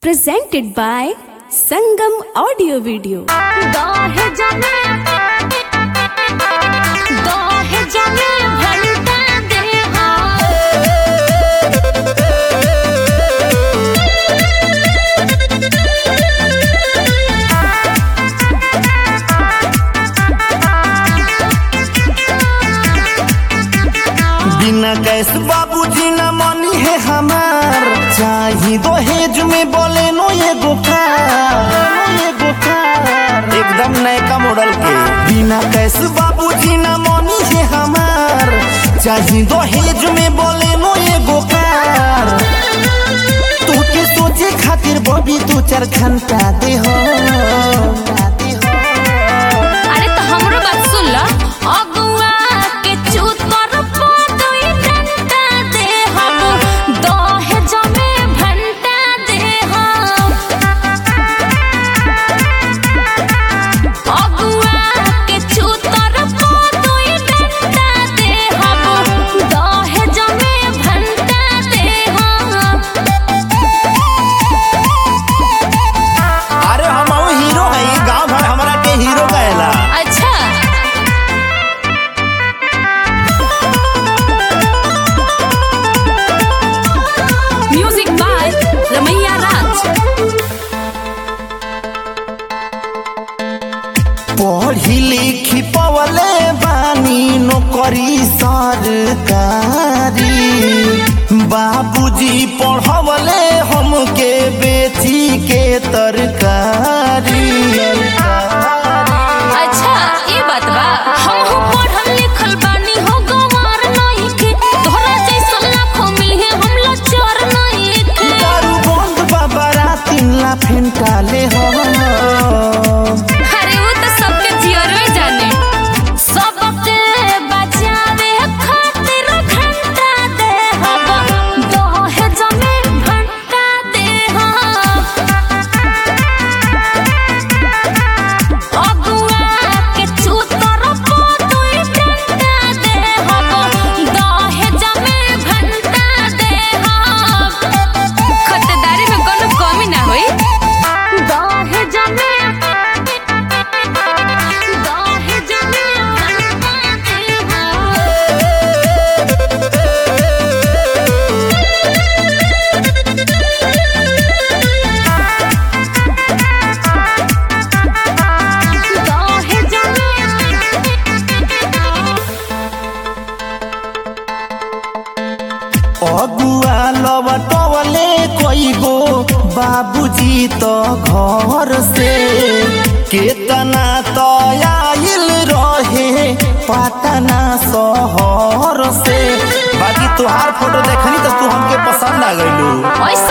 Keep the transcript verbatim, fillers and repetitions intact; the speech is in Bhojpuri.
presented by Sangam Audio Video. दाहे जाने दाहे जाने भलता देहा बिना कैस बाबूजी न मनी है हमार, चाही दहेज में बोले नो ये गोकार ये गोकार एकदम नया मॉडल के। बिना कैस बाबूजी न मनी है हमार, चाही दहेज में बोले नो ये गोकार। तू के सोचे खातिर बबी तू चार घंटा दे हो। अरे तो हमरो बात सुन ल, अगुआ के चूत कर पदई डंडा दे हम दहेज में भंटा दे हम। अगुआ के चूत कर पदई डंडा दे हम दहेज में भंटा दे हम। अरे हम हीरो है, गाँव भर हमारा के हीरो कहला। अच्छा म्यूजिक बाय रमैया राज। पढ़ी लिखी पवले बानी नौकरी सरकारी, बाबूजी पढ़वले हमके बेची के तरकारी। अच्छा ये बात बा, हम हो पढ़ल लिखल बानी हो गवार नहीं के, तोहरा जैसन लाखों मिले हम लाचार नहीं के। दारू बंद बाबा तीन ला फेंटा ले हो। अरे वो तो सबके जियरवे जाने, सबके बचावे खातिर घंटा दे हम दहेज में भंटा दे हम। अगुआ के चूत कर पदई डंडा दे हम दहेज में भंटा दे हम। खतदारी में कोनो कमी ना होई। दहेज में दहेज में भंटा दे हम। दहेज अगुआ लवटवले कोई गो बाबूजी तो घर से, केतना तो आइल रहे पटना शहर से। बाकी तुहार फोटो देखनी तो तू हमके पसंद आ गइलू। ओए